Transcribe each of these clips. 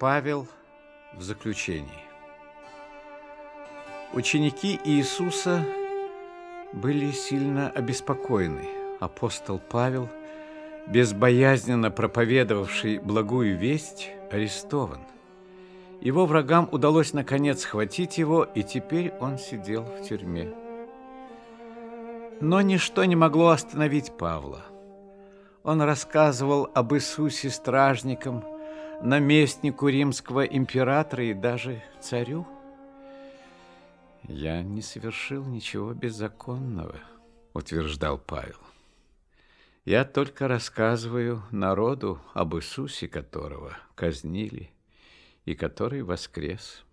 Павел в заключении. Ученики Иисуса были сильно обеспокоены. Апостол Павел, безбоязненно проповедовавший благую весть, арестован. Его врагам удалось наконец схватить его, и теперь он сидел в тюрьме. Но ничто не могло остановить Павла. Он рассказывал об Иисусе стражникам, наместнику римского императора и даже царю. «Я не совершил ничего беззаконного», — утверждал Павел. «Я только рассказываю народу об Иисусе, которого казнили и который воскрес».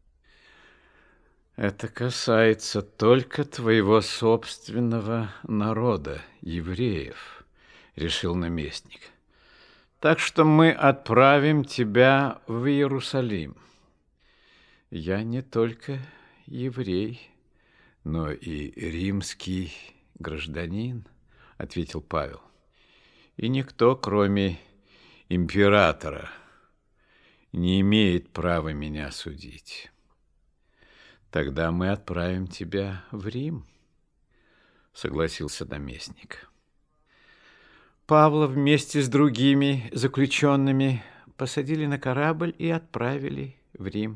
«Это касается только твоего собственного народа, евреев», — решил наместник. «Так что мы отправим тебя в Иерусалим». «Я не только еврей, но и римский гражданин», — ответил Павел. «И никто, кроме императора, не имеет права меня судить». «Тогда мы отправим тебя в Рим», — согласился наместник. Павла вместе с другими заключенными посадили на корабль и отправили в Рим.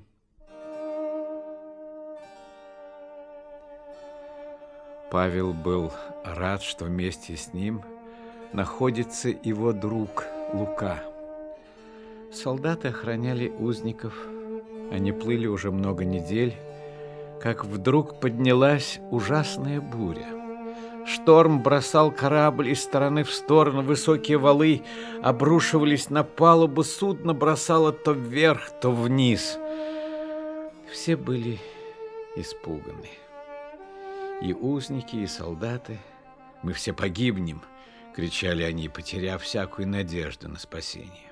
Павел был рад, что вместе с ним находится его друг Лука. Солдаты охраняли узников. Они плыли уже много недель, как вдруг поднялась ужасная буря. Шторм бросал корабль из стороны в сторону, высокие валы обрушивались на палубу, судно бросало то вверх, то вниз. Все были испуганы. И узники, и солдаты. «Мы все погибнем!» — кричали они, потеряв всякую надежду на спасение.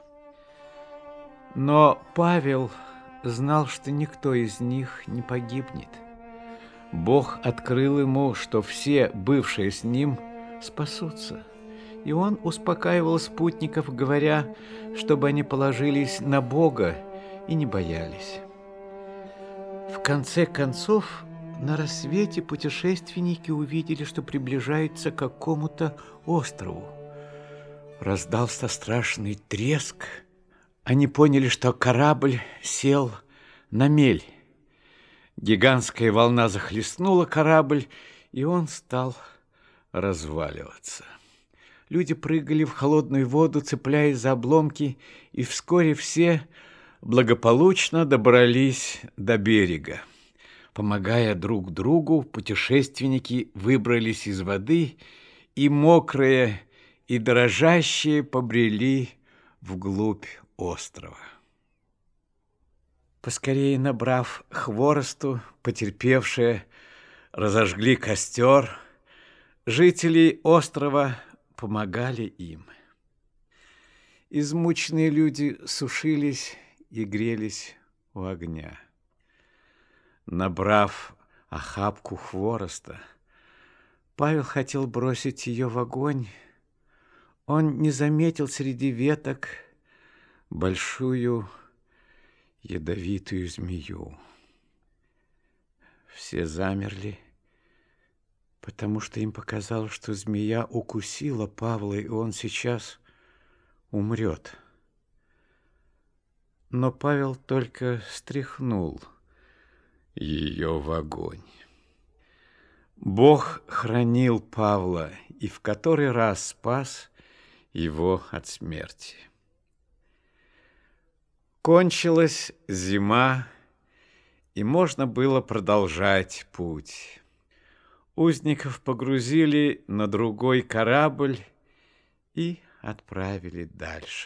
Но Павел знал, что никто из них не погибнет. Бог открыл ему, что все, бывшие с ним, спасутся. И он успокаивал спутников, говоря, чтобы они положились на Бога и не боялись. В конце концов, на рассвете путешественники увидели, что приближаются к какому-то острову. Раздался страшный треск. Они поняли, что корабль сел на мель. Гигантская волна захлестнула корабль, и он стал разваливаться. Люди прыгали в холодную воду, цепляясь за обломки, и вскоре все благополучно добрались до берега. Помогая друг другу, путешественники выбрались из воды, и мокрые, и дрожащие побрели вглубь острова. Поскорее набрав хворосту, потерпевшие разожгли костер. Жители острова помогали им. Измученные люди сушились и грелись у огня. Набрав охапку хвороста, Павел хотел бросить ее в огонь. Он не заметил среди веток большую ядовитую змею. Все замерли, потому что им показалось, что змея укусила Павла, и он сейчас умрет. Но Павел только стряхнул ее в огонь. Бог хранил Павла и в который раз спас его от смерти. Кончилась зима, и можно было продолжать путь. Узников погрузили на другой корабль и отправили дальше.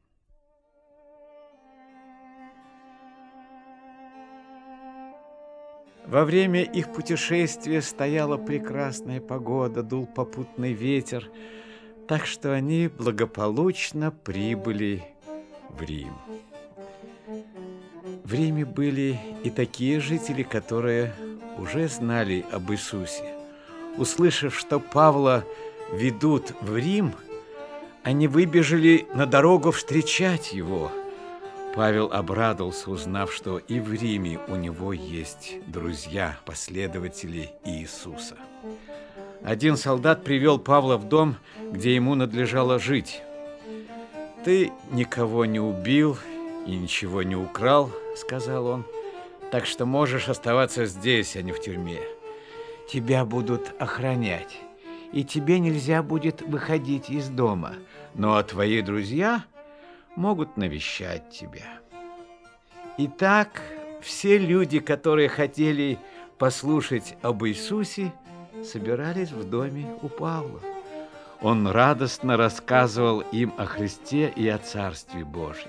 Во время их путешествия стояла прекрасная погода, дул попутный ветер, так что они благополучно прибыли в Рим. В Риме были и такие жители, которые уже знали об Иисусе. Услышав, что Павла ведут в Рим, они выбежали на дорогу встречать его. Павел обрадовался, узнав, что и в Риме у него есть друзья, последователи Иисуса. Один солдат привел Павла в дом, где ему надлежало жить. «Ты никого не убил и ничего не украл, — сказал он, — так что можешь оставаться здесь, а не в тюрьме. Тебя будут охранять, и тебе нельзя будет выходить из дома, но твои друзья могут навещать тебя». Итак, все люди, которые хотели послушать об Иисусе, собирались в доме у Павла. Он радостно рассказывал им о Христе и о Царстве Божьем.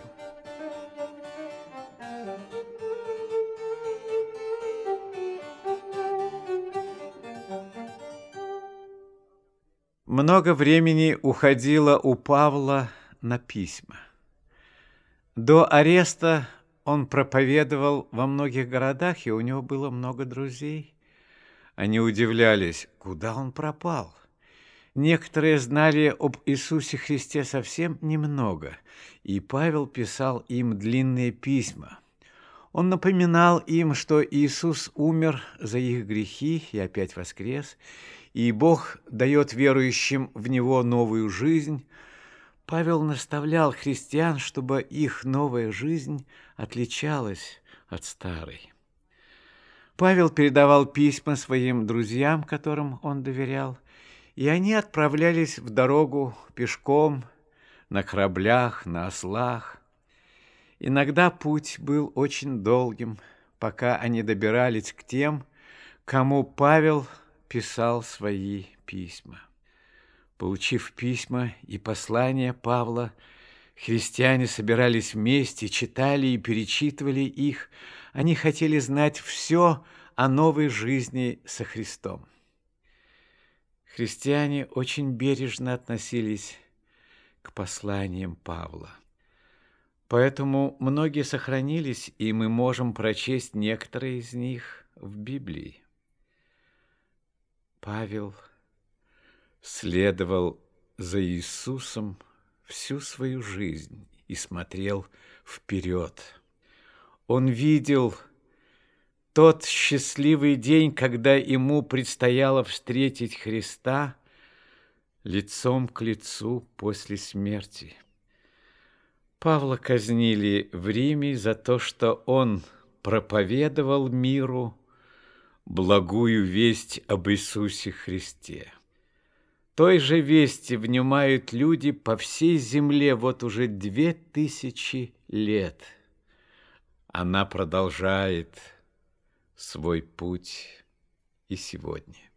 Много времени уходило у Павла на письма. До ареста он проповедовал во многих городах, и у него было много друзей. Они удивлялись, куда он пропал. Некоторые знали об Иисусе Христе совсем немного, и Павел писал им длинные письма. Он напоминал им, что Иисус умер за их грехи и опять воскрес, и Бог дает верующим в Него новую жизнь. Павел наставлял христиан, чтобы их новая жизнь отличалась от старой. Павел передавал письма своим друзьям, которым он доверял, и они отправлялись в дорогу пешком, на кораблях, на ослах. Иногда путь был очень долгим, пока они добирались к тем, кому Павел писал свои письма. Получив письма и послания Павла, христиане собирались вместе, читали и перечитывали их. Они хотели знать все о новой жизни со Христом. Христиане очень бережно относились к посланиям Павла. Поэтому многие сохранились, и мы можем прочесть некоторые из них в Библии. Павел следовал за Иисусом всю свою жизнь и смотрел вперед. Он видел тот счастливый день, когда ему предстояло встретить Христа лицом к лицу после смерти. Павла казнили в Риме за то, что он проповедовал миру благую весть об Иисусе Христе. Той же вести внимают люди по всей земле вот уже 2000 лет. Она продолжает свой путь и сегодня.